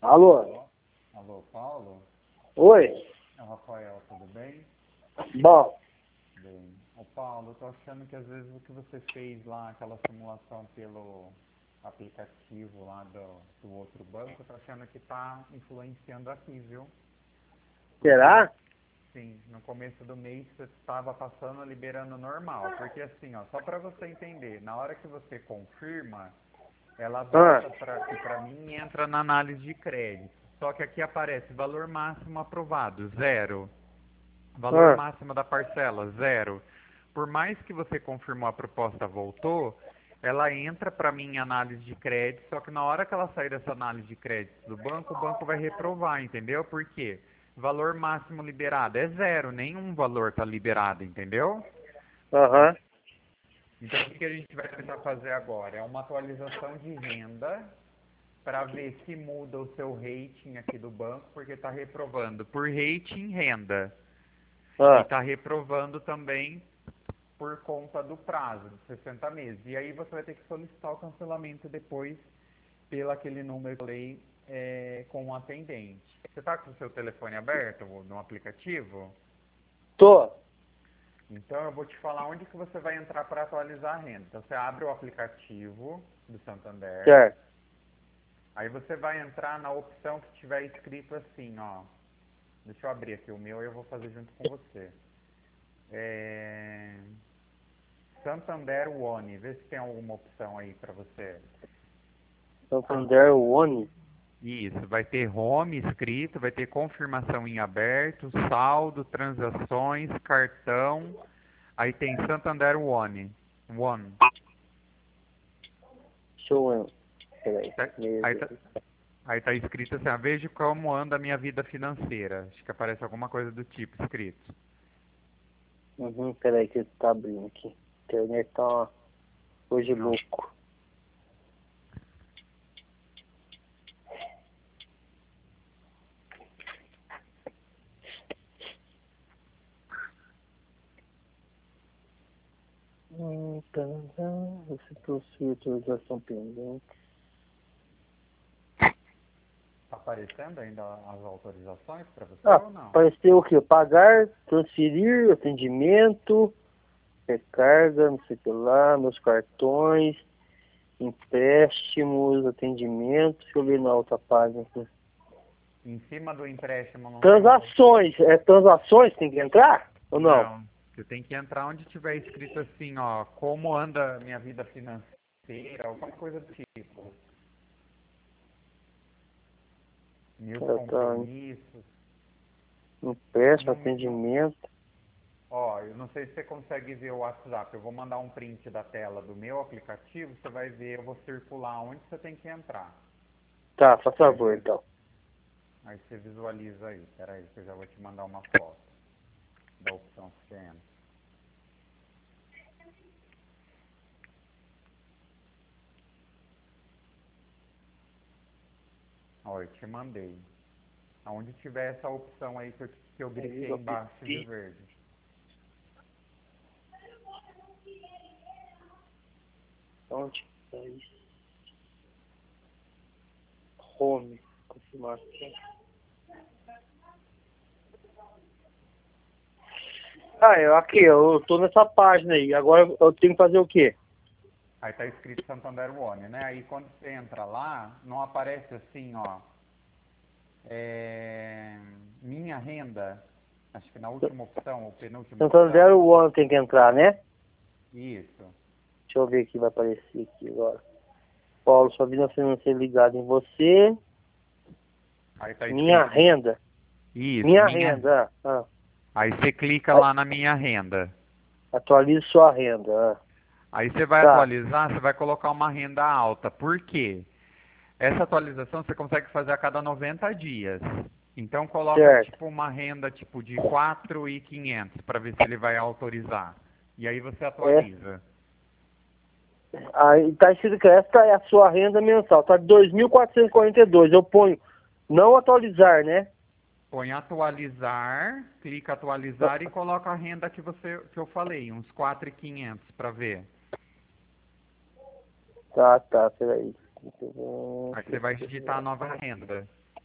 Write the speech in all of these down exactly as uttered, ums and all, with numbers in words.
Alô? Alô, Paulo? Oi? É o Rafael, tudo bem? Bom, Bem. Ô Paulo, eu tô achando que às vezes o que você fez lá, aquela simulação pelo aplicativo lá do, do outro banco, eu tô achando que tá influenciando aqui, viu? Porque no, será? sim, no começo do mês você estava passando liberando normal. Porque assim, ó, só para você entender, na hora que você confirma, ela Ah, volta para aqui para mim e entra na análise de crédito. Só que aqui aparece valor máximo aprovado, zero. Valor ah, máximo da parcela, zero. Por mais que você confirmou a proposta voltou, ela entra para mim em análise de crédito, só que na hora que ela sair dessa análise de crédito do banco, o banco vai reprovar, entendeu? Por quê? Valor máximo liberado é zero, nenhum valor está liberado, entendeu? aham. Então o que que a gente vai tentar fazer agora? É uma atualização de renda para ver se muda o seu rating aqui do banco, porque está reprovando por rating renda. E Ah, está reprovando também por conta do prazo, de sessenta meses. E aí você vai ter que solicitar o cancelamento depois pelo aquele número que eu falei é, com o atendente. Você está com o seu telefone aberto no aplicativo? tô. Então eu vou te falar onde que você vai entrar para atualizar a renda. Então você abre o aplicativo do Santander, Certo. aí você vai entrar na opção que tiver escrito assim, ó. Deixa eu abrir aqui o meu e eu vou fazer junto com você. É... Santander One, vê se tem alguma opção aí para você. Santander One. Isso, vai ter home escrito, vai ter confirmação em aberto, saldo, transações, cartão, aí tem Santander One. One. Deixa eu ver. Peraí. Tá- Aí tá, aí tá escrito assim, ah, veja como anda a minha vida financeira. Acho que aparece alguma coisa do tipo escrito. Uhum, peraí que tá abrindo aqui. A internet tá hoje Não. louco. Hum, tá, tá. Você possui autorização pendente. Tá aparecendo ainda as autorizações para você Ah, ou não? apareceu o quê? Pagar, transferir, atendimento, recarga, não sei o que lá, meus cartões, empréstimos, atendimento. Deixa eu ver na outra página aqui. Em cima do empréstimo não tem um... Transações, é transações tem que entrar ou não? Não. Você tem que entrar onde tiver escrito assim, ó, como anda a minha vida financeira, alguma coisa do tipo. Meus É, tá, compromissos. empréstimo, Não, não, atendimento. ó, eu não sei se você consegue ver o WhatsApp. Eu vou mandar um print da tela do meu aplicativo, você vai ver, eu vou circular onde você tem que entrar. Tá, faz Aí favor você, então. aí você visualiza aí. Pera aí, que eu já vou te mandar uma foto da opção que você entra. Ó, eu te mandei. Aonde tiver essa opção aí que eu, que eu Aí, grifei eu embaixo de pedi. verde. Onde tá isso? Home, confirmação. Ah, eu, aqui, eu tô nessa página aí. Agora eu tenho que fazer o quê? Aí tá escrito Santander One, né? Aí quando você entra lá, não aparece assim, ó. É, minha renda. Acho que na última opção, ou penúltima Santander opção. One tem que entrar, né? Isso. Deixa eu ver aqui, vai aparecer aqui agora. Paulo, sua vida financeira ligada em você. Aí tá Minha escrito mi- renda. isso, Minha minha. renda. Ah, Aí você clica ah, lá na minha renda. atualize sua renda. Ah, Aí você vai tá, atualizar, você vai colocar uma renda alta. Por quê? Essa atualização você consegue fazer a cada noventa dias. Então coloca certo. tipo uma renda tipo de quatro mil e quinhentos para ver se ele vai autorizar. E aí você É, atualiza. aí tá escrito que esta é a sua renda mensal. Tá de dois mil quatrocentos e quarenta e dois. Eu ponho não atualizar, né? Põe atualizar, clica atualizar e coloca a renda que você que eu falei, uns quatro mil e quinhentos para ver. Tá, tá, peraí. Aí você vai digitar a nova renda.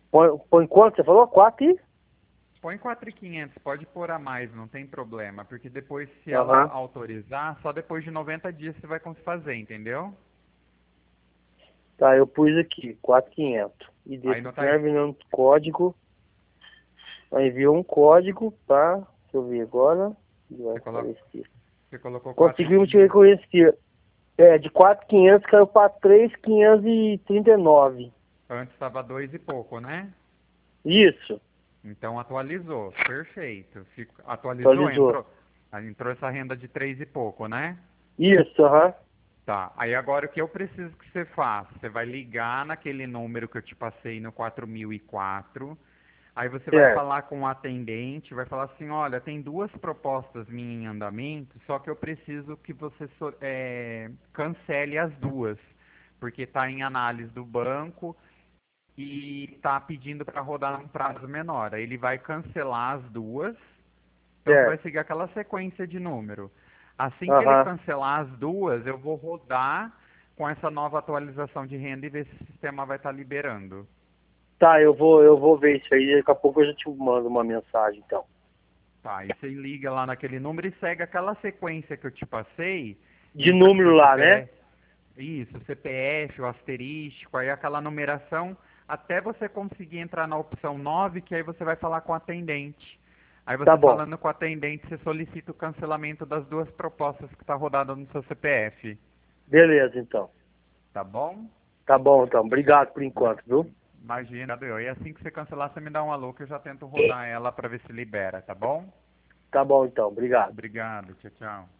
Põe, põe quanto? Você falou? Quatro e? Põe quatro mil e quinhentos, pode pôr a mais, não tem problema. Porque depois, se Aham. ela autorizar, só depois de noventa dias você vai conseguir fazer, entendeu? Tá, eu pus aqui, quatro mil e quinhentos. E Aí desse não tá... terminando código. Aí enviou um código para, deixa eu ver agora. Vai Você, colo... aparecer. você colocou quatro mil e Conseguimos te quinhentos. reconhecer. É, de quatro mil e quinhentos caiu para três mil quinhentos e trinta e nove. Antes estava dois e pouco, né? Isso, Então atualizou, perfeito. Fico... Atualizou, atualizou. entrou. Aí entrou essa renda de três e pouco, né? Isso, aham. Tá. Aí agora o que eu preciso que você faça? Você vai ligar naquele número que eu te passei no quatro mil e quatro. Aí você vai Certo, falar com o atendente, vai falar assim, olha, tem duas propostas minhas em andamento, só que eu preciso que você so- é, cancele as duas, porque está em análise do banco e está pedindo para rodar num prazo menor. Aí ele vai cancelar as duas, então você vai certo. seguir aquela sequência de número. Assim que ele Aham. cancelar as duas, eu vou rodar com essa nova atualização de renda e ver se o sistema vai estar liberando. Tá, eu vou, eu vou ver isso aí. Daqui a pouco eu já te mando uma mensagem, então. Tá, e você liga lá naquele número e segue aquela sequência que eu te passei, De entra com número seu lá, né? C P F, isso, C P F, o asterístico, aí aquela numeração, até você conseguir entrar na opção nove, que aí você vai falar com o atendente. Aí Tá você bom. falando com o atendente, você solicita o cancelamento das duas propostas que está rodada no seu C P F. Beleza, então. Tá bom? Tá bom, então. Obrigado por enquanto, viu? Imagina, eu. E assim que você cancelar, você me dá um alô que eu já tento rodar ela para ver se libera, tá bom? Tá bom, então. Obrigado. Obrigado, tchau, tchau.